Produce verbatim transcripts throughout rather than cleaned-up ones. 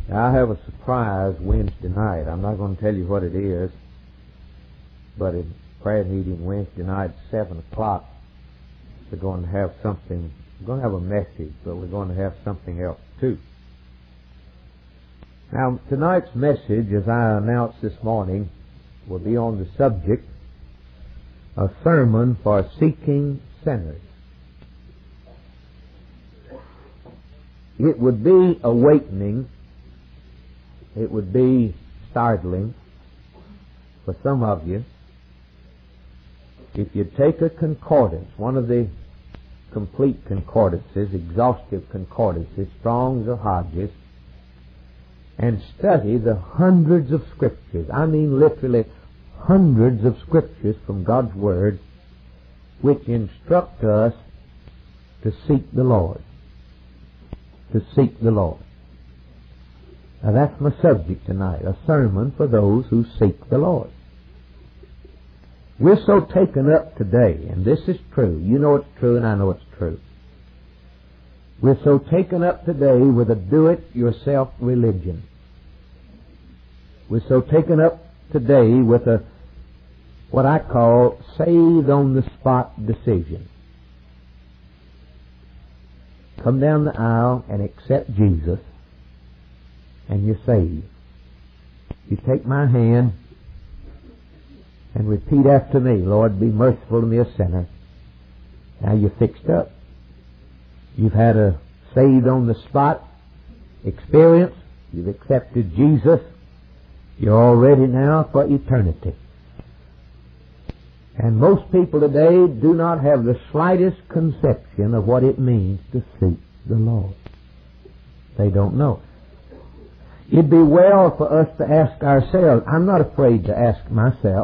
I have a surprise Wednesday night. I'm not going to tell you what it is, but in prayer meeting Wednesday night at seven o'clock, we're going to have something. We're going to have a message, but we're going to have something else too. Now, tonight's message, as I announced this morning, will be on the subject, a sermon for seeking sinners. It would be awakening. It would be startling for some of you if you take a concordance, one of the complete concordances, exhaustive concordances, Strong's or Hodges, and study the hundreds of scriptures. I mean literally hundreds of scriptures from God's Word which instruct us to seek the Lord. To seek the Lord. Now that's my subject tonight, a sermon for those who seek the Lord. We're so taken up today, and this is true. You know it's true, and I know it's true. We're so taken up today with a do-it-yourself religion. We're so taken up today with a what I call saved-on-the-spot decision. Come down the aisle and accept Jesus, and you're saved. You take my hand and repeat after me, Lord, be merciful to me, a sinner. Now you're fixed up. You've had a saved-on-the-spot experience. You've accepted Jesus. You're all ready now for eternity. And most people today do not have the slightest conception of what it means to seek the Lord. They don't know. It'd be well for us to ask ourselves. I'm not afraid to ask myself,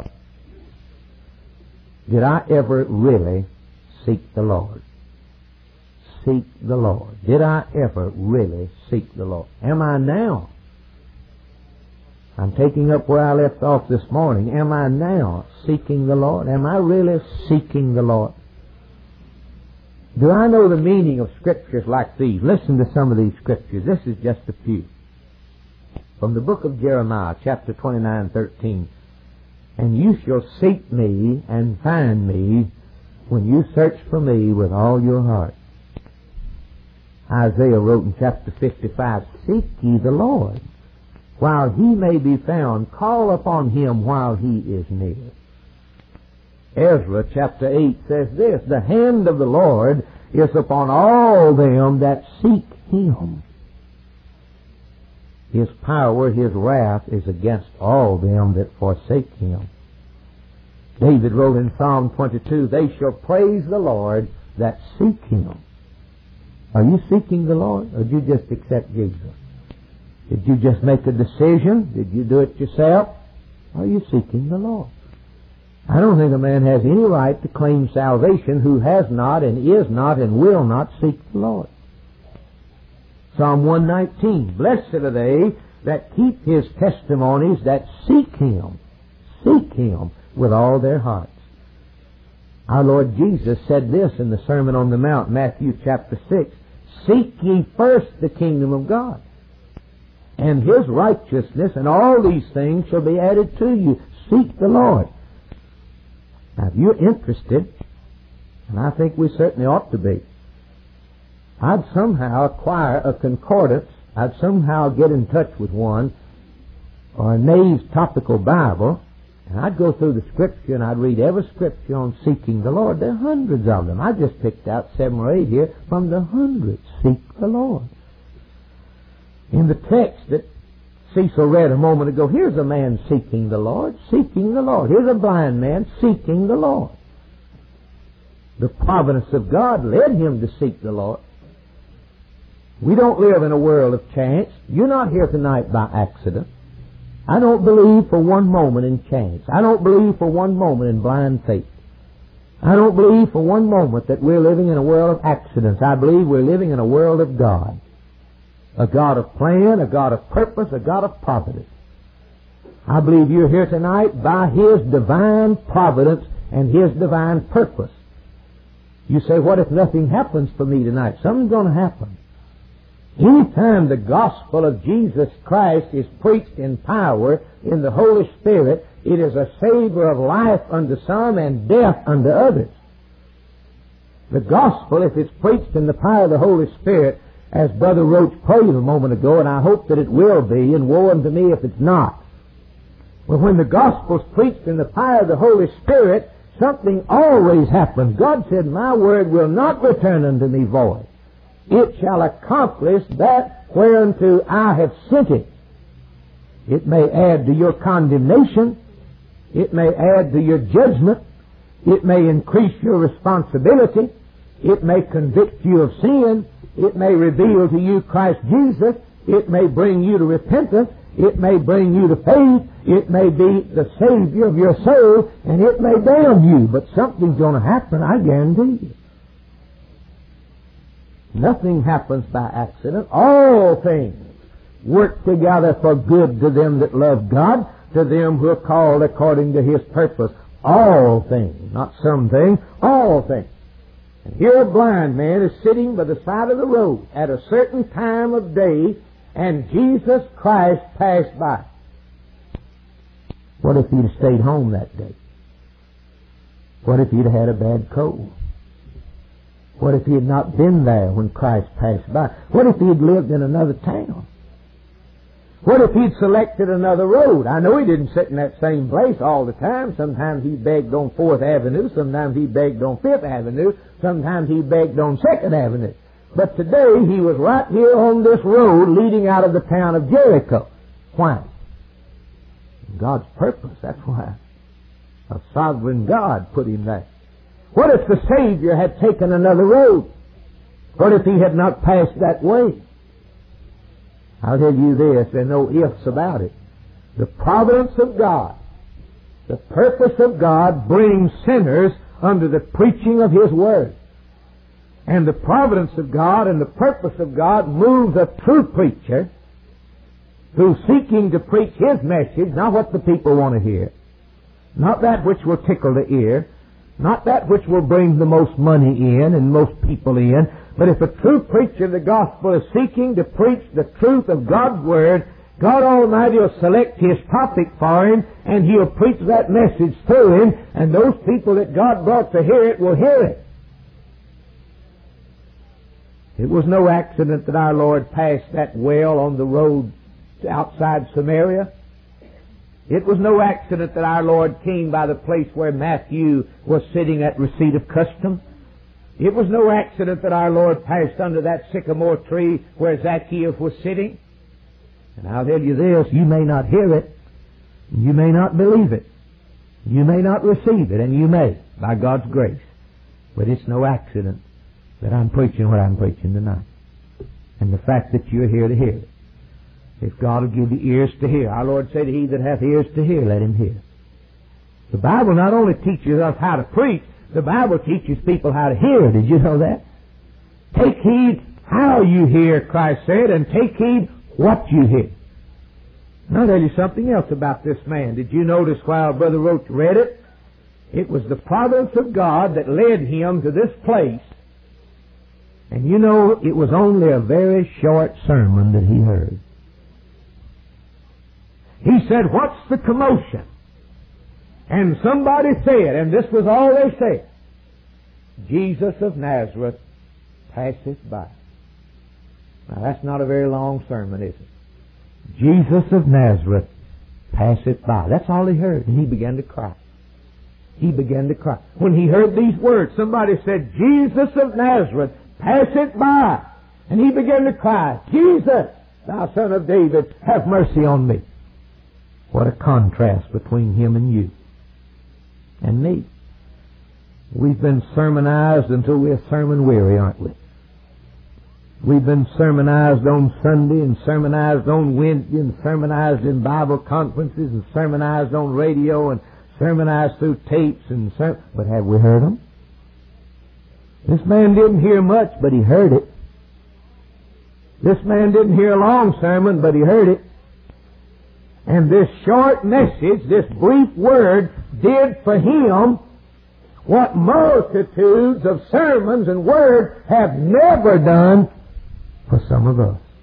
did I ever really seek the Lord? Seek the Lord. Did I ever really seek the Lord? Am I now? I'm taking up where I left off this morning. Am I now seeking the Lord? Am I really seeking the Lord? Do I know the meaning of scriptures like these? Listen to some of these scriptures. This is just a few. From the book of Jeremiah, chapter twenty-nine, thirteen. And you shall seek me and find me when you search for me with all your heart. Isaiah wrote in chapter fifty-five, seek ye the Lord while he may be found. Call upon him while he is near. Ezra chapter eight says this, the hand of the Lord is upon all them that seek him. His power, his wrath is against all them that forsake him. David wrote in Psalm twenty-two, they shall praise the Lord that seek him. Are you seeking the Lord, or did you just accept Jesus? Did you just make a decision? Did you do it yourself? Are you seeking the Lord? I don't think a man has any right to claim salvation who has not and is not and will not seek the Lord. Psalm one nineteen, blessed are they that keep his testimonies, that seek him, seek him with all their hearts. Our Lord Jesus said this in the Sermon on the Mount, Matthew chapter six, seek ye first the kingdom of God and his righteousness, and all these things shall be added to you. Seek the Lord. Now, if you're interested, and I think we certainly ought to be, I'd somehow acquire a concordance, I'd somehow get in touch with one, or a Nave's Topical Bible, and I'd go through the Scripture and I'd read every Scripture on seeking the Lord. There are hundreds of them. I just picked out seven or eight here from the hundreds. Seek the Lord. In the text that Cecil read a moment ago, here's a man seeking the Lord, seeking the Lord. Here's a blind man seeking the Lord. The providence of God led him to seek the Lord. We don't live in a world of chance. You're not here tonight by accident. I don't believe for one moment in chance. I don't believe for one moment in blind faith. I don't believe for one moment that we're living in a world of accidents. I believe we're living in a world of God. A God of plan, a God of purpose, a God of providence. I believe you're here tonight by his divine providence and his divine purpose. You say, what if nothing happens for me tonight? Something's going to happen. Anytime the gospel of Jesus Christ is preached in power in the Holy Spirit, it is a savor of life unto some and death unto others. The gospel, if it's preached in the power of the Holy Spirit, as Brother Roach prayed a moment ago, and I hope that it will be, and woe unto me if it's not. But when the gospel's preached in the power of the Holy Spirit, something always happens. God said, my word will not return unto me void. It shall accomplish that whereunto I have sent it. It may add to your condemnation. It may add to your judgment. It may increase your responsibility. It may convict you of sin. It may reveal to you Christ Jesus. It may bring you to repentance. It may bring you to faith. It may be the Savior of your soul, and it may damn you. But something's going to happen, I guarantee you. Nothing happens by accident. All things work together for good to them that love God, to them who are called according to His purpose. All things, not some things, all things. And here a blind man is sitting by the side of the road at a certain time of day, and Jesus Christ passed by. What if he'd have stayed home that day? What if he'd had a bad cold? What if he had not been there when Christ passed by? What if he had lived in another town? What if he'd selected another road? I know he didn't sit in that same place all the time. Sometimes he begged on fourth Avenue. Sometimes he begged on fifth Avenue. Sometimes he begged on second Avenue. But today he was right here on this road leading out of the town of Jericho. Why? God's purpose, that's why. A sovereign God put him there. What if the Savior had taken another road? What if he had not passed that way? I'll tell you this, there are no ifs about it. The providence of God, the purpose of God brings sinners under the preaching of His Word. And the providence of God and the purpose of God moves a true preacher who's seeking to preach His message, not what the people want to hear, not that which will tickle the ear, not that which will bring the most money in and most people in, but if a true preacher of the gospel is seeking to preach the truth of God's Word, God Almighty will select His topic for him, and He'll preach that message through him, and those people that God brought to hear it will hear it. It was no accident that our Lord passed that well on the road outside Samaria. It was no accident that our Lord came by the place where Matthew was sitting at receipt of custom. It was no accident that our Lord passed under that sycamore tree where Zacchaeus was sitting. And I'll tell you this, you may not hear it, you may not believe it, you may not receive it, and you may, by God's grace. But it's no accident that I'm preaching what I'm preaching tonight. And the fact that you're here to hear it. If God will give you ears to hear. Our Lord said, he that hath ears to hear, let him hear. The Bible not only teaches us how to preach, the Bible teaches people how to hear. Did you know that? Take heed how you hear, Christ said, and take heed what you hear. Now I'll tell you something else about this man. Did you notice while Brother Roach read it? It was the providence of God that led him to this place. And you know, it was only a very short sermon that he heard. He said, what's the commotion? And somebody said, and this was all they said, Jesus of Nazareth passeth by. Now that's not a very long sermon, is it? Jesus of Nazareth passeth by. That's all he heard. And he began to cry. He began to cry. When he heard these words, somebody said, Jesus of Nazareth passeth by. And he began to cry, Jesus, thou son of David, have mercy on me. What a contrast between him and you and me. We've been sermonized until we're sermon weary, aren't we? We've been sermonized on Sunday and sermonized on Wednesday and sermonized in Bible conferences and sermonized on radio and sermonized through tapes and ser- but have we heard them? This man didn't hear much, but he heard it. This man didn't hear a long sermon, but he heard it. And this short message, this brief word, did for him what multitudes of sermons and words have never done for some of us.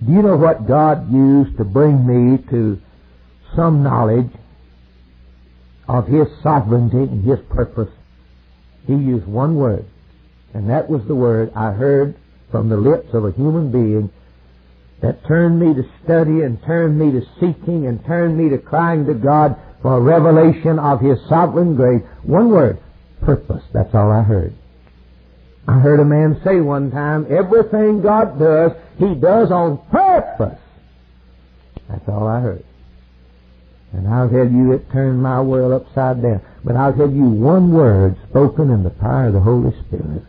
Do you know what God used to bring me to some knowledge of His sovereignty and His purpose? He used one word, and that was the word I heard from the lips of a human being that turned me to study and turned me to seeking and turned me to crying to God for a revelation of His sovereign grace. One word, purpose. That's all I heard. I heard a man say one time, everything God does, He does on purpose. That's all I heard. And I'll tell you, it turned my world upside down. But I'll tell you one word spoken in the power of the Holy Spirit.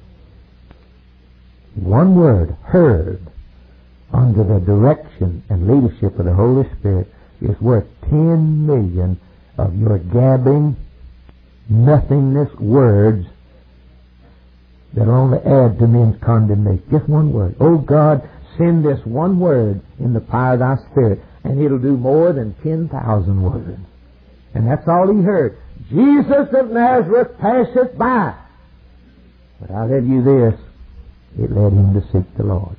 One word heard under the direction and leadership of the Holy Spirit is worth ten million of your gabbing, nothingness words that only add to men's condemnation. Just one word. Oh God, send this one word in the power of Thy Spirit, and it'll do more than ten thousand words. And that's all he heard. Jesus of Nazareth passeth by. But I'll tell you this, it led him to seek the Lord.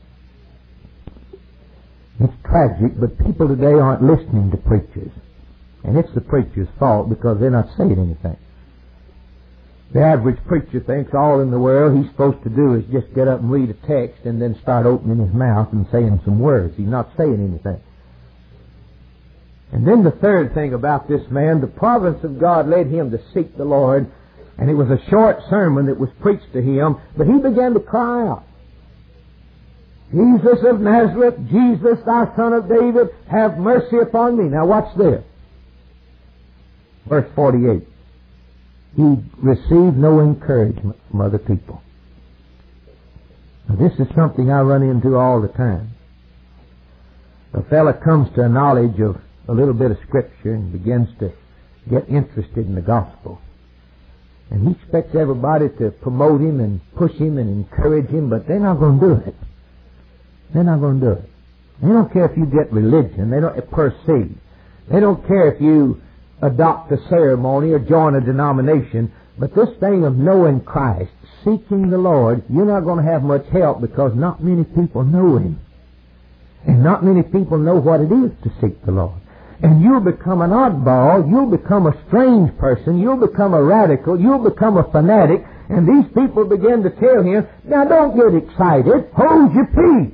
It's tragic, but people today aren't listening to preachers. And it's the preacher's fault because they're not saying anything. The average preacher thinks all in the world he's supposed to do is just get up and read a text and then start opening his mouth and saying some words. He's not saying anything. And then the third thing about this man, the providence of God led him to seek the Lord, and it was a short sermon that was preached to him, but he began to cry out, Jesus of Nazareth, Jesus, thou son of David, have mercy upon me. Now watch this. Verse forty-eight. He received no encouragement from other people. Now this is something I run into all the time. A fellow comes to a knowledge of a little bit of Scripture and begins to get interested in the gospel. And he expects everybody to promote him and push him and encourage him, but they're not going to do it. They're not going to do it. They don't care if you get religion. They don't per se. They don't care if you adopt a ceremony or join a denomination. But this thing of knowing Christ, seeking the Lord, you're not going to have much help because not many people know Him. And not many people know what it is to seek the Lord. And you'll become an oddball, you'll become a strange person, you'll become a radical, you'll become a fanatic, and these people begin to tell him, now don't get excited, hold your peace.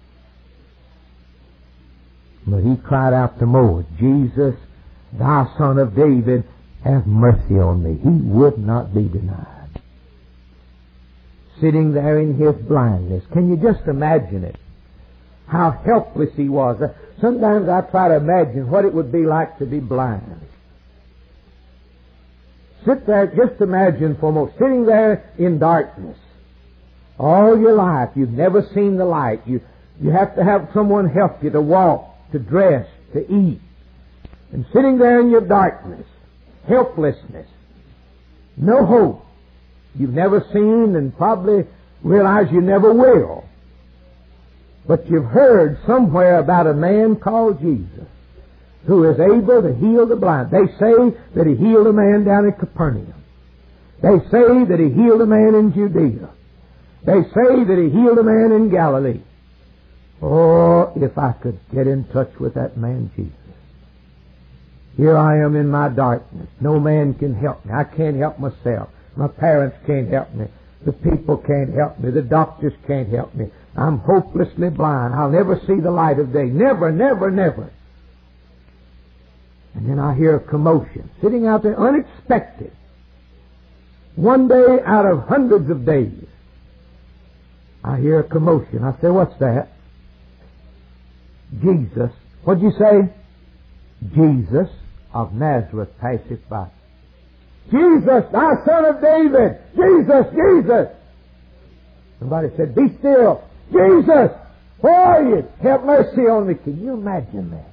But he cried out the more, Jesus, thou son of David, have mercy on me. He would not be denied. Sitting there in his blindness. Can you just imagine it? How helpless he was. Sometimes I try to imagine what it would be like to be blind. Sit there, just imagine for a moment, sitting there in darkness. All your life, you've never seen the light. You, you have to have someone help you to walk, to dress, to eat. And sitting there in your darkness, helplessness, no hope. You've never seen and probably realize you never will. But you've heard somewhere about a man called Jesus who is able to heal the blind. They say that He healed a man down in Capernaum. They say that He healed a man in Judea. They say that He healed a man in Galilee. Oh, if I could get in touch with that man Jesus. Here I am in my darkness. No man can help me. I can't help myself. My parents can't help me. The people can't help me. The doctors can't help me. I'm hopelessly blind. I'll never see the light of day. Never, never, never. And then I hear a commotion. Sitting out there, unexpected. One day out of hundreds of days, I hear a commotion. I say, what's that? Jesus. What'd you say? Jesus of Nazareth passeth by. Jesus, thou son of David! Jesus, Jesus! Somebody said, be still. Jesus, where are you? Have mercy on me. Can you imagine that?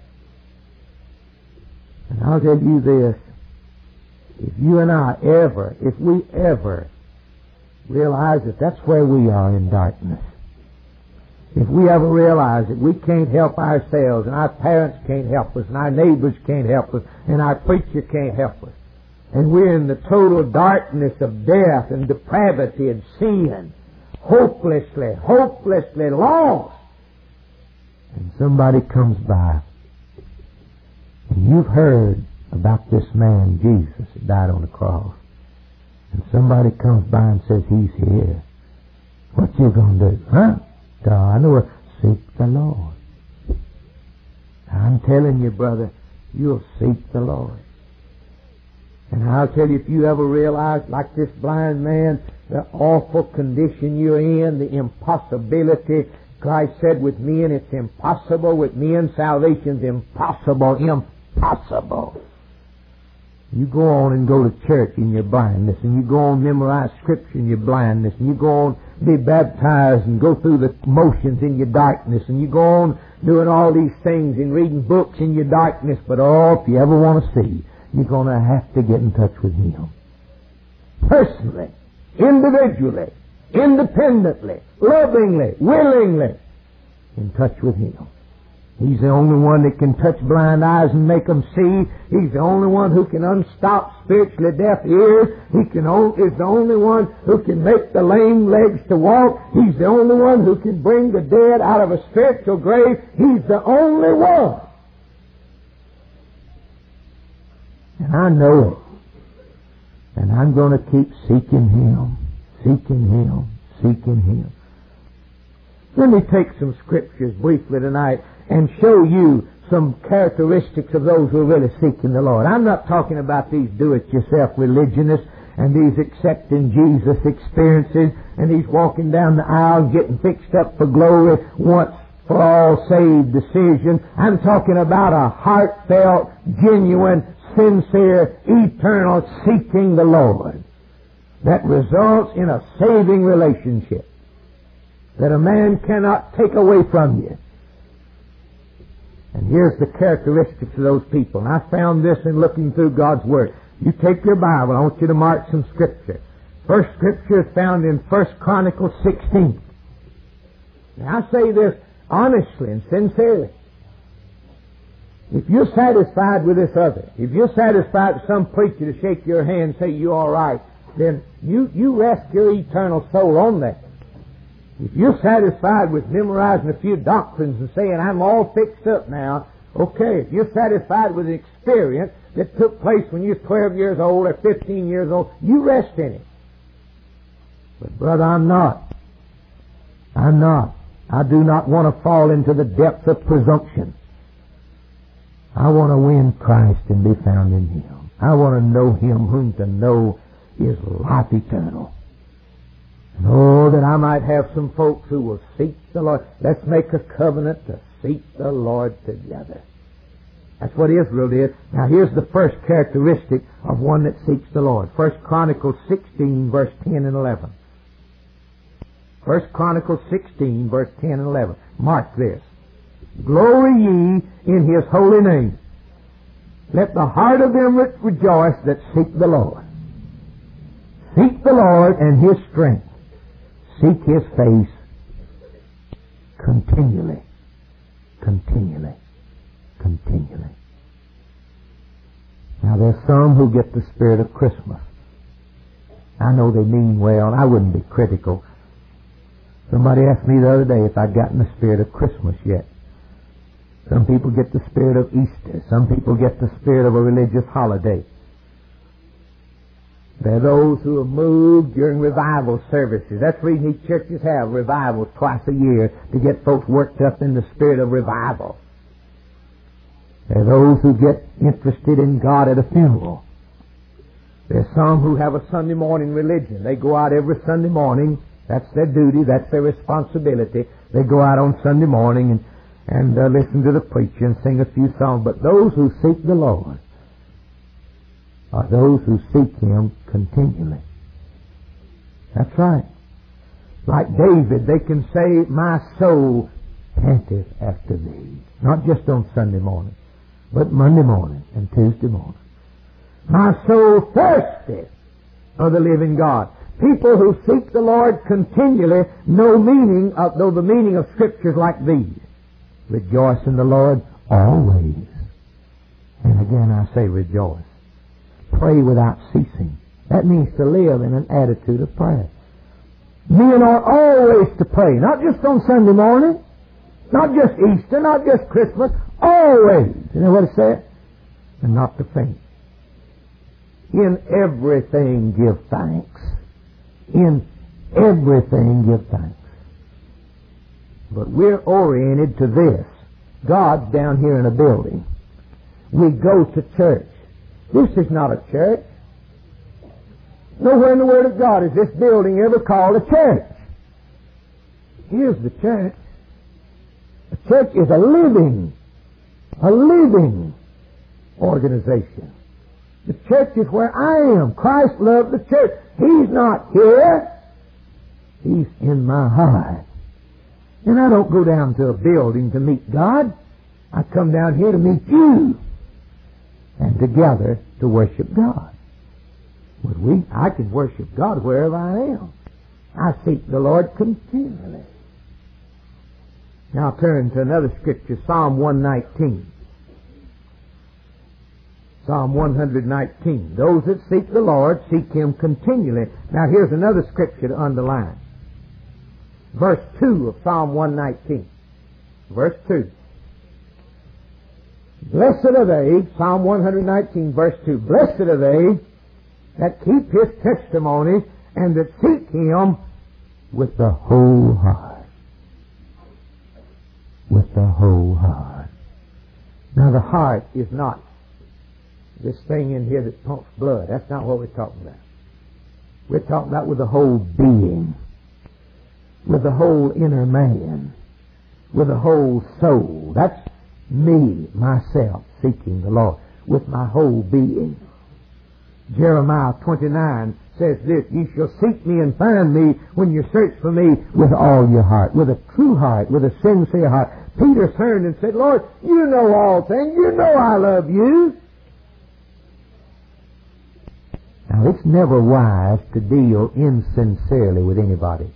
And I'll tell you this. If you and I ever, if we ever realize that that's where we are in darkness, if we ever realize that we can't help ourselves, and our parents can't help us, and our neighbors can't help us, and our preacher can't help us, and we're in the total darkness of death and depravity and sin, hopelessly, hopelessly lost. And somebody comes by and you've heard about this man, Jesus, that died on the cross, and somebody comes by and says, he's here, what you gonna do? Huh? God, I know it. Seek the Lord. I'm telling you, brother, you'll seek the Lord. And I'll tell you, if you ever realize, like this blind man, the awful condition you're in, the impossibility, Christ said with men, it's impossible. With men, salvation's impossible. Impossible. You go on and go to church in your blindness, and you go on and memorize Scripture in your blindness, and you go on be baptized and go through the motions in your darkness, and you go on doing all these things and reading books in your darkness. But oh, if you ever want to see, you're going to have to get in touch with Him. Personally, individually, independently, lovingly, willingly, in touch with Him. He's the only one that can touch blind eyes and make them see. He's the only one who can unstop spiritually deaf ears. He can is the only one who can make the lame legs to walk. He's the only one who can bring the dead out of a spiritual grave. He's the only one. And I know it. And I'm going to keep seeking Him, seeking Him, seeking Him. Let me take some scriptures briefly tonight and show you some characteristics of those who are really seeking the Lord. I'm not talking about these do-it-yourself religionists and these accepting Jesus experiences and these walking down the aisle getting fixed up for glory once for all saved decision. I'm talking about a heartfelt, genuine, sincere, eternal seeking the Lord that results in a saving relationship that a man cannot take away from you. And here's the characteristics of those people. And I found this in looking through God's Word. You take your Bible, I want you to mark some Scripture. First Scripture is found in First Chronicles sixteen. Now I say this honestly and sincerely. If you're satisfied with this other, if you're satisfied with some preacher to shake your hand and say you're all right, then you, you rest your eternal soul on that. If you're satisfied with memorizing a few doctrines and saying, I'm all fixed up now, okay. If you're satisfied with an experience that took place when you were twelve years old or fifteen years old, you rest in it. But brother, I'm not. I'm not. I do not want to fall into the depths of presumption. I want to win Christ and be found in Him. I want to know Him whom to know is life eternal. And oh, that I might have some folks who will seek the Lord. Let's make a covenant to seek the Lord together. That's what Israel did. Now here's the first characteristic of one that seeks the Lord. First Chronicles sixteen, verse ten and eleven. First Chronicles sixteen, verse ten and eleven. Mark this. Glory ye in His holy name. Let the heart of them rejoice that seek the Lord. Seek the Lord and His strength. Seek His face continually, continually, continually. Now there's some who get the spirit of Christmas. I know they mean well. I wouldn't be critical. Somebody asked me the other day if I'd gotten the spirit of Christmas yet. Some people get the spirit of Easter. Some people get the spirit of a religious holiday. There are those who are moved during revival services. That's the reason these churches have revivals twice a year, to get folks worked up in the spirit of revival. There are those who get interested in God at a funeral. There are some who have a Sunday morning religion. They go out every Sunday morning. That's their duty. That's their responsibility. They go out on Sunday morning and, and uh, listen to the preacher and sing a few songs. But those who seek the Lord are those who seek Him continually. That's right. Like David, they can say, my soul panteth after Thee. Not just on Sunday morning, but Monday morning and Tuesday morning. My soul thirsteth for the living God. People who seek the Lord continually know meaning of, know the meaning of scriptures like these. Rejoice in the Lord always. And again I say rejoice. Pray without ceasing. That means to live in an attitude of prayer. Men are always to pray, not just on Sunday morning, Not just Easter, not just Christmas, always. You know what it says? And not to faint. In everything give thanks. In everything give thanks. But we're oriented to this. God's down here in a building. We go to church. This is not a church. Nowhere in the Word of God is this building ever called a church. Here's the church. A church is a living, a living organization. The church is where I am. Christ loved the church. He's not here. He's in my heart. And I don't go down to a building to meet God. I come down here to meet you. And together to worship God. Would we? I can worship God wherever I am. I seek the Lord continually. Now turn to another scripture, Psalm one nineteen. Psalm one nineteen. Those that seek the Lord seek Him continually. Now here's another scripture to underline. Verse two of Psalm one nineteen. Verse two. Blessed are they, Psalm one nineteen, verse two. Blessed are they that keep His testimonies and that seek Him with the whole heart. With the whole heart. Now the heart is not this thing in here that pumps blood. That's not what we're talking about. We're talking about with the whole being. With the whole inner man. With the whole soul. That's me, myself, seeking the Lord. With my whole being. Jeremiah twenty-nine says this, "Ye shall seek me and find me when you search for me with all your heart." With a true heart, with a sincere heart. Peter turned and said, "Lord, you know all things. You know I love you." Now, it's never wise to deal insincerely with anybody.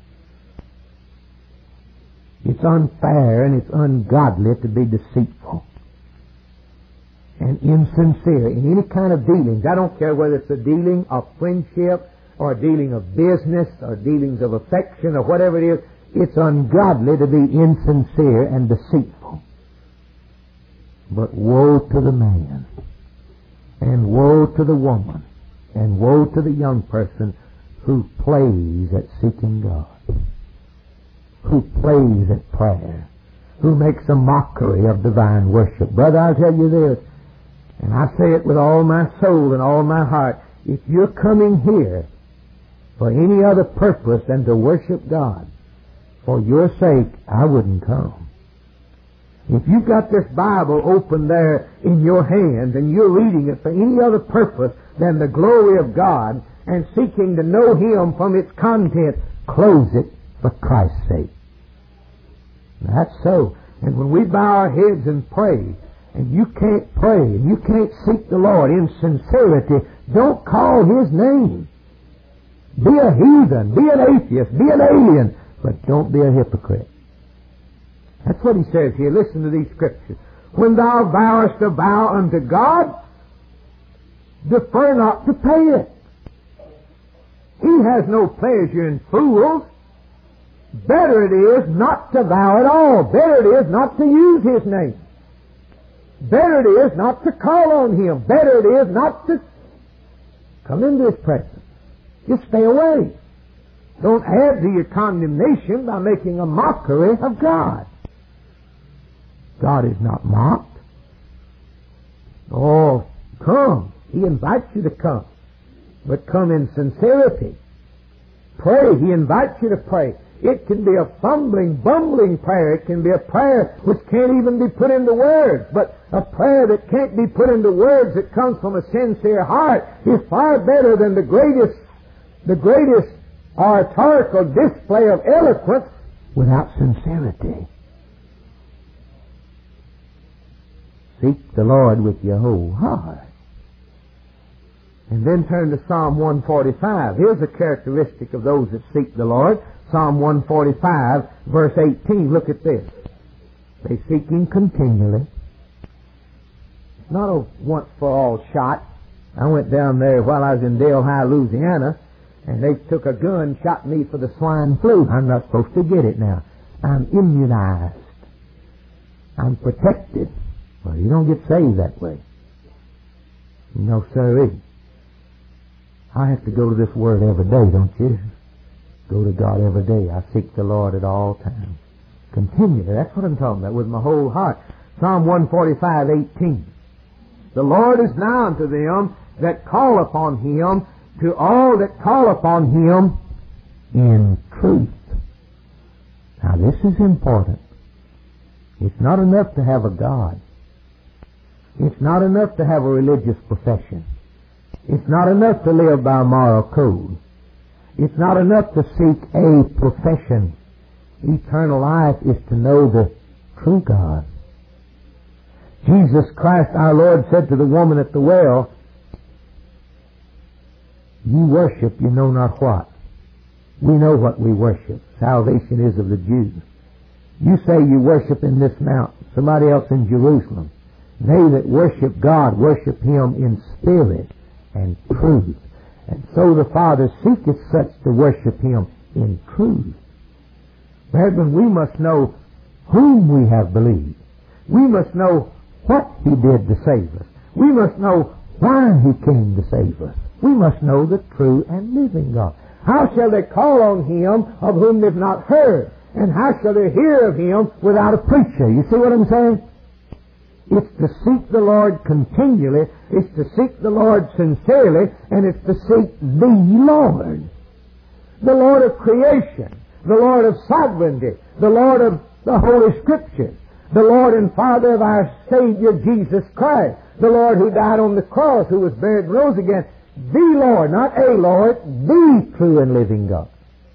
It's unfair and it's ungodly to be deceitful and insincere in any kind of dealings. I don't care whether it's a dealing of friendship or a dealing of business or dealings of affection or whatever it is. It's ungodly to be insincere and deceitful. But woe to the man, and woe to the woman, and woe to the young person who plays at seeking God, who plays at prayer, who makes a mockery of divine worship. Brother, I'll tell you this, and I say it with all my soul and all my heart. If you're coming here for any other purpose than to worship God, for your sake, I wouldn't come. If you've got this Bible open there in your hand and you're reading it for any other purpose than the glory of God and seeking to know Him from its content, close it for Christ's sake. That's so. And when we bow our heads and pray, and you can't pray, and you can't seek the Lord in sincerity, don't call His name. Be a heathen, be an atheist, be an alien, but don't be a hypocrite. That's what he says here. Listen to these scriptures. When thou vowest a vow unto God, defer not to pay it. He has no pleasure in fools. Better it is not to vow at all. Better it is not to use His name. Better it is not to call on Him. Better it is not to come into His presence. Just stay away. Don't add to your condemnation by making a mockery of God. God is not mocked. Oh, come. He invites you to come. But come in sincerity. Pray. He invites you to pray. It can be a fumbling, bumbling prayer. It can be a prayer which can't even be put into words. But a prayer that can't be put into words that comes from a sincere heart is far better than the greatest, the greatest oratorical display of eloquence without sincerity. Seek the Lord with your whole heart. And then turn to Psalm one forty-five. Here's a characteristic of those that seek the Lord. Psalm one forty-five, verse eighteen. Look at this. They seek Him continually. It's not a once-for-all shot. I went down there while I was in Delhi, Louisiana, and they took a gun and shot me for the swine flu. I'm not supposed to get it now. I'm immunized. I'm protected. Well, you don't get saved that way. No, sirree. I have to go to this Word every day, don't you? Go to God every day. I seek the Lord at all times. Continually. That's what I'm talking about with my whole heart. Psalm one forty-five, eighteen. The Lord is nigh unto them that call upon Him, to all that call upon Him in truth. Now this is important. It's not enough to have a God. It's not enough to have a religious profession. It's not enough to live by a moral code. It's not enough to seek a profession. Eternal life is to know the true God. Jesus Christ our Lord said to the woman at the well, "You worship, you know not what." We know what we worship. Salvation is of the Jews. You say you worship in this mountain, somebody else in Jerusalem. They that worship God worship Him in spirit and truth. And so the Father seeketh such to worship Him in truth. Brethren, we must know whom we have believed. We must know what He did to save us. We must know why He came to save us. We must know the true and living God. How shall they call on Him of whom they've not heard? And how shall they hear of Him without a preacher? You see what I'm saying? It's to seek the Lord continually. It's to seek the Lord sincerely. And it's to seek the Lord. The Lord of creation. The Lord of sovereignty. The Lord of the Holy Scriptures. The Lord and Father of our Savior Jesus Christ. The Lord who died on the cross, who was buried and rose again. The Lord, not a Lord, the true and living God.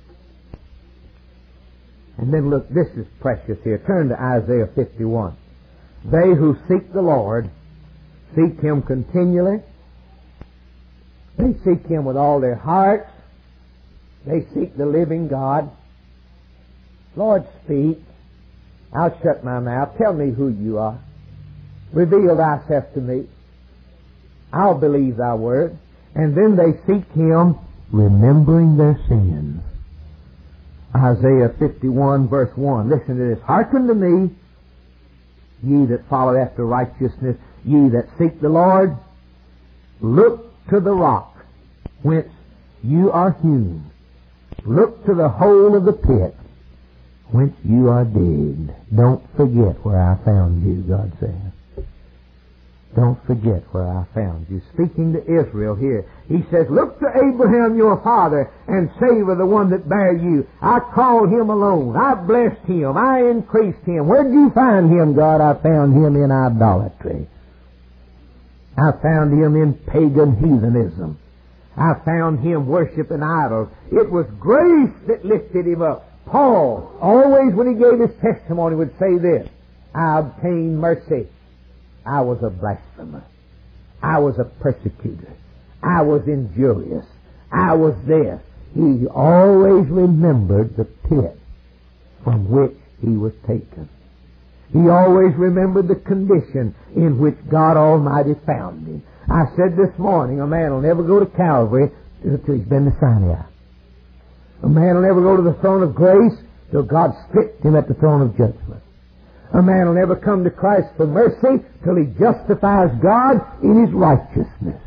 And then look, this is precious here. Turn to Isaiah fifty-one. They who seek the Lord seek Him continually. They seek Him with all their hearts. They seek the living God. Lord, speak. I'll shut my mouth. Tell me who you are. Reveal thyself to me. I'll believe thy word. And then they seek Him remembering their sins. Isaiah fifty-one verse one. Listen to this. Hearken to me, ye that follow after righteousness, ye that seek the Lord. Look to the rock whence you are hewn. Look to the hole of the pit whence you are digged. Don't forget where I found you, God says. Don't forget where I found you. Speaking to Israel here, He says, look to Abraham your father and savor the one that bare you. I called him alone. I blessed him. I increased him. Where did you find him, God? I found him in idolatry. I found him in pagan heathenism. I found him worshiping idols. It was grace that lifted him up. Paul, always when he gave his testimony, would say this, I obtained mercy. I was a blasphemer. I was a persecutor. I was injurious. I was this. He always remembered the pit from which he was taken. He always remembered the condition in which God Almighty found him. I said this morning, a man will never go to Calvary until he's been to Sinai. A man will never go to the throne of grace till God stripped him at the throne of judgment. A man will never come to Christ for mercy till he justifies God in His righteousness.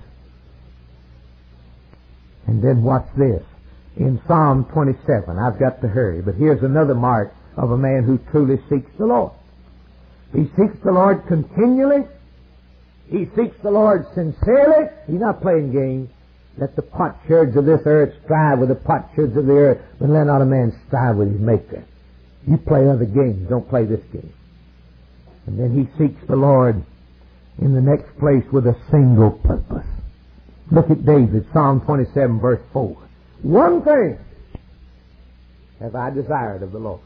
And then watch this. In Psalm twenty-seven, I've got to hurry, but here's another mark of a man who truly seeks the Lord. He seeks the Lord continually. He seeks the Lord sincerely. He's not playing games. Let the potsherds of this earth strive with the potsherds of the earth, but let not a man strive with his Maker. You play other games. Don't play this game. And then he seeks the Lord in the next place with a single purpose. Look at David, Psalm twenty-seven, verse four. One thing have I desired of the Lord,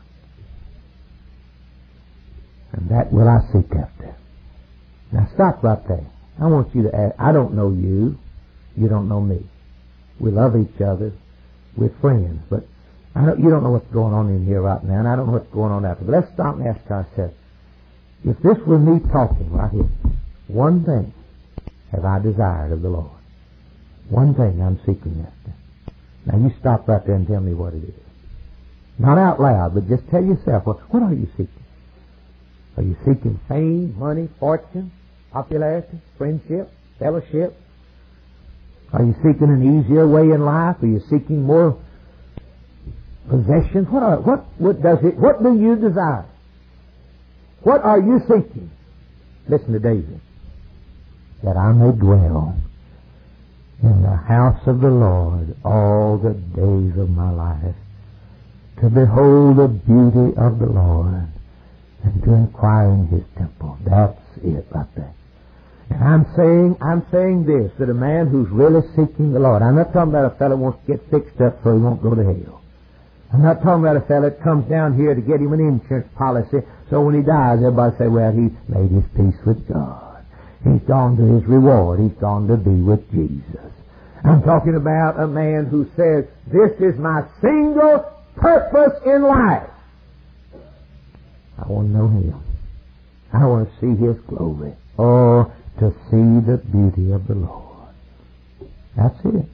and that will I seek after. Now stop right there. I want you to ask, I don't know you. You don't know me. We love each other. We're friends. But I don't, you don't know what's going on in here right now, and I don't know what's going on after. But let's stop and ask ourselves, if this were me talking right here, one thing have I desired of the Lord. One thing I'm seeking after. Now you stop right there and tell me what it is. Not out loud, but just tell yourself, well, what are you seeking? Are you seeking fame, money, fortune, popularity, friendship, fellowship? Are you seeking an easier way in life? Are you seeking more possessions? What, are, what, what does it? What do you desire? What are you seeking? Listen to David. That I may dwell in the house of the Lord all the days of my life, to behold the beauty of the Lord and to inquire in His temple. That's it right there. And I'm saying, I'm saying this, that a man who's really seeking the Lord, I'm not talking about a fellow who wants to get fixed up so he won't go to hell. I'm not talking about a fellow that comes down here to get him an insurance policy so when he dies everybody say, well, he made his peace with God. He's gone to his reward. He's gone to be with Jesus. I'm talking about a man who says, this is my single purpose in life. I want to know Him. I want to see His glory. Oh, to see the beauty of the Lord. That's it.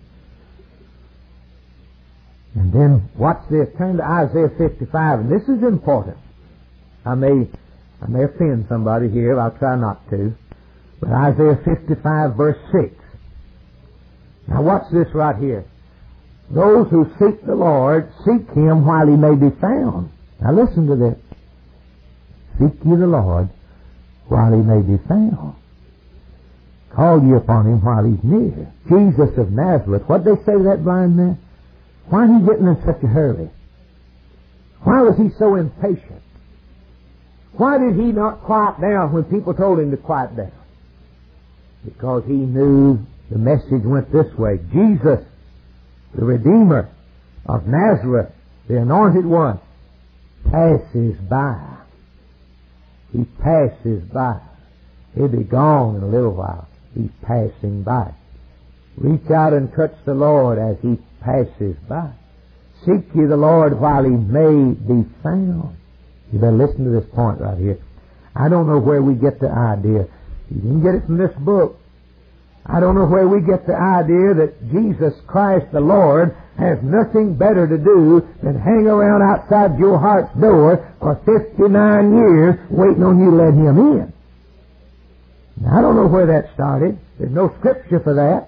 And then, watch this. Turn to Isaiah fifty-five, and this is important. I may, I may offend somebody here. I'll try not to. But Isaiah fifty-five, verse six. Now watch this right here. Those who seek the Lord, seek Him while He may be found. Now listen to this. Seek ye the Lord while He may be found. Call ye upon Him while He's near. Jesus of Nazareth. What did they say to that blind man? Why are he getting in such a hurry? Why was he so impatient? Why did he not quiet down when people told him to quiet down? Because he knew the message went this way. Jesus, the Redeemer of Nazareth, the Anointed One, passes by. He passes by. He'll be gone in a little while. He's passing by. Reach out and touch the Lord as He passes by. Seek ye the Lord while He may be found. You better listen to this point right here. I don't know where we get the idea. You didn't get it from this book. I don't know where we get the idea that Jesus Christ the Lord has nothing better to do than hang around outside your heart's door for fifty-nine years waiting on you to let Him in. Now, I don't know where that started. There's no scripture for that.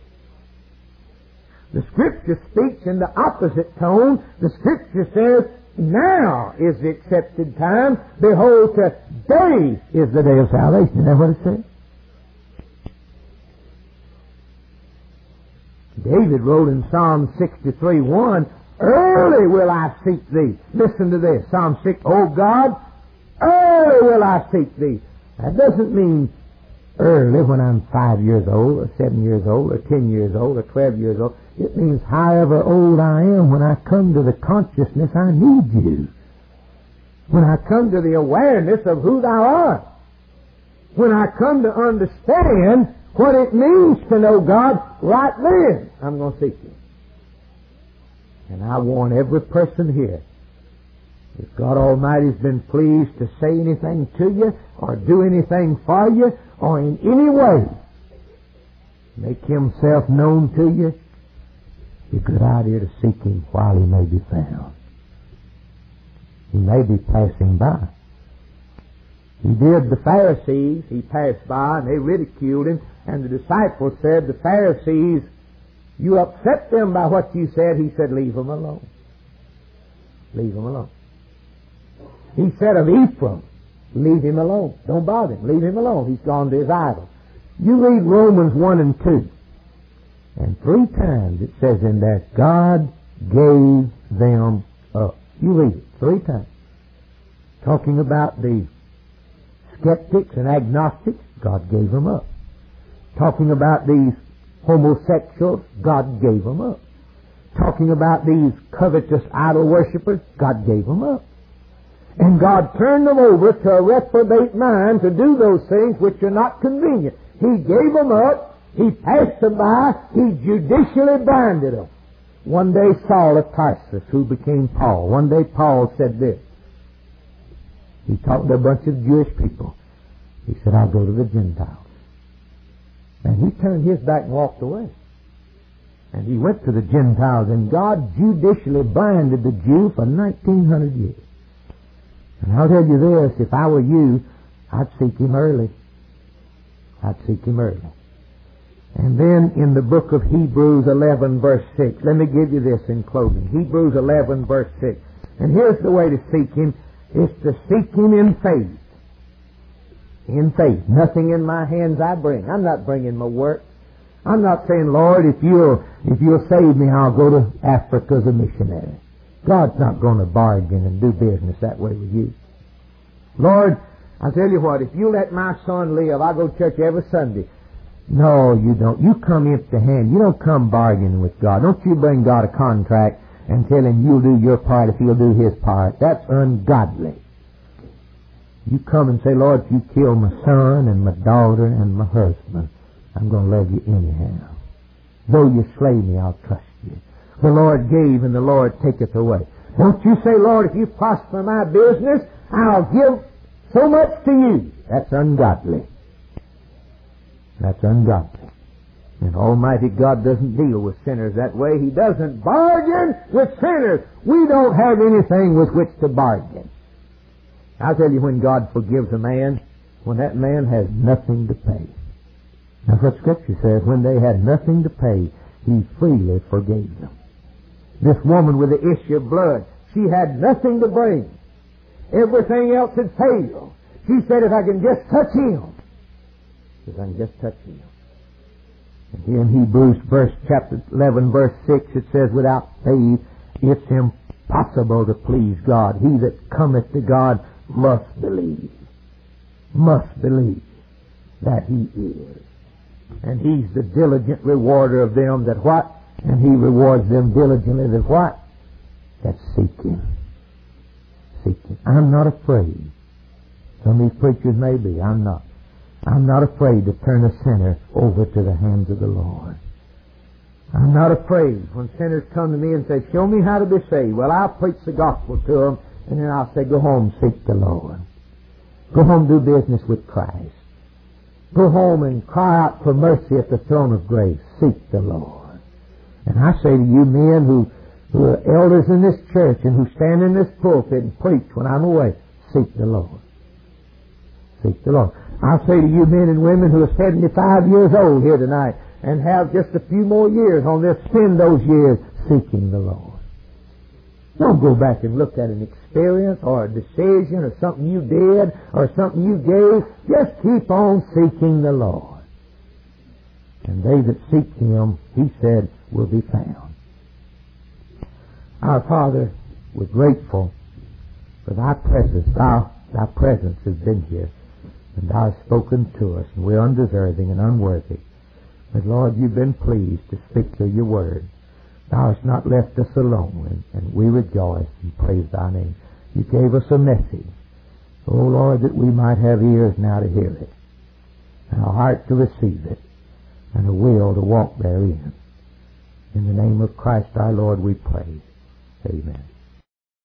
The Scripture speaks in the opposite tone. The Scripture says, now is the accepted time. Behold, today is the day of salvation. Isn't that what it says? David wrote in Psalm sixty-three one, early will I seek Thee. Listen to this. Psalm six, oh God, early will I seek Thee. That doesn't mean early when I'm five years old, or seven years old, or ten years old, or twelve years old. It means however old I am when I come to the consciousness I need You. When I come to the awareness of who Thou art. When I come to understand what it means to know God right then, I'm going to seek You. And I want every person here, if God Almighty's been pleased to say anything to you, or do anything for you, or in any way make Himself known to you, it's a good idea to seek Him while He may be found. He may be passing by. He did the Pharisees. He passed by and they ridiculed Him, and the disciples said, the Pharisees, you upset them by what you said. He said, leave them alone. Leave them alone. He said of Ephraim, leave him alone. Don't bother him. Leave him alone. He's gone to his idol. You read Romans one and two. And three times it says in there, God gave them up. You read it three times. Talking about the skeptics and agnostics, God gave them up. Talking about these homosexuals, God gave them up. Talking about these covetous idol worshippers, God gave them up. And God turned them over to a reprobate mind to do those things which are not convenient. He gave them up. He passed them by. He judicially blinded them. One day Saul of Tarsus, who became Paul, one day Paul said this. He talked to a bunch of Jewish people. He said, I'll go to the Gentiles. And he turned his back and walked away. And he went to the Gentiles, and God judicially blinded the Jew for nineteen hundred years. And I'll tell you this, if I were you, I'd seek Him early. I'd seek Him early. And then in the book of Hebrews eleven verse six, let me give you this in closing. Hebrews eleven verse six. And here's the way to seek Him, is to seek Him in faith. In faith. Nothing in my hands I bring. I'm not bringing my work. I'm not saying, Lord, if you'll, if you'll save me, I'll go to Africa as a missionary. God's not going to bargain and do business that way with you. Lord, I'll tell you what, if you let my son live, I'll go to church every Sunday. No, you don't. You come empty-handed. You don't come bargaining with God. Don't you bring God a contract and tell Him you'll do your part if He'll do His part. That's ungodly. You come and say, Lord, if you kill my son and my daughter and my husband, I'm going to love you anyhow. Though you slay me, I'll trust you. The Lord gave and the Lord taketh away. Don't you say, Lord, if you prosper my business, I'll give so much to you. That's ungodly. That's ungodly. And Almighty God doesn't deal with sinners that way. He doesn't bargain with sinners. We don't have anything with which to bargain. I'll tell you, when God forgives a man, when that man has nothing to pay. That's what Scripture says. When they had nothing to pay, He freely forgave them. This woman with the issue of blood, she had nothing to bring. Everything else had failed. She said, if I can just touch Him, if I can just touch Him. And here in Hebrews verse, chapter eleven, verse six, it says, without faith it's impossible to please God. He that cometh to God must believe. Must believe that He is. And He's the diligent rewarder of them that what? And He rewards them diligently that what? That seek Him. Seek Him. I'm not afraid. Some of these preachers may be. I'm not. I'm not afraid to turn a sinner over to the hands of the Lord. I'm not afraid when sinners come to me and say, show me how to be saved. Well, I'll preach the gospel to them, and then I'll say, go home, seek the Lord. Go home, do business with Christ. Go home and cry out for mercy at the throne of grace. Seek the Lord. And I say to you men who, who are elders in this church and who stand in this pulpit and preach when I'm away, seek the Lord. Seek the Lord. I'll say to you men and women who are seventy-five years old here tonight and have just a few more years on this, spend those years seeking the Lord. Don't go back and look at an experience or a decision or something you did or something you gave. Just keep on seeking the Lord. And they that seek Him, He said, will be found. Our Father, we're grateful for Thy presence. Thou, Thy presence has been here. And Thou hast spoken to us, and we're undeserving and unworthy. But Lord, You've been pleased to speak through Your word. Thou hast not left us alone, and, and we rejoice and praise Thy name. You gave us a message, oh Lord, that we might have ears now to hear it, and a heart to receive it, and a will to walk therein. In the name of Christ our Lord we pray. Amen.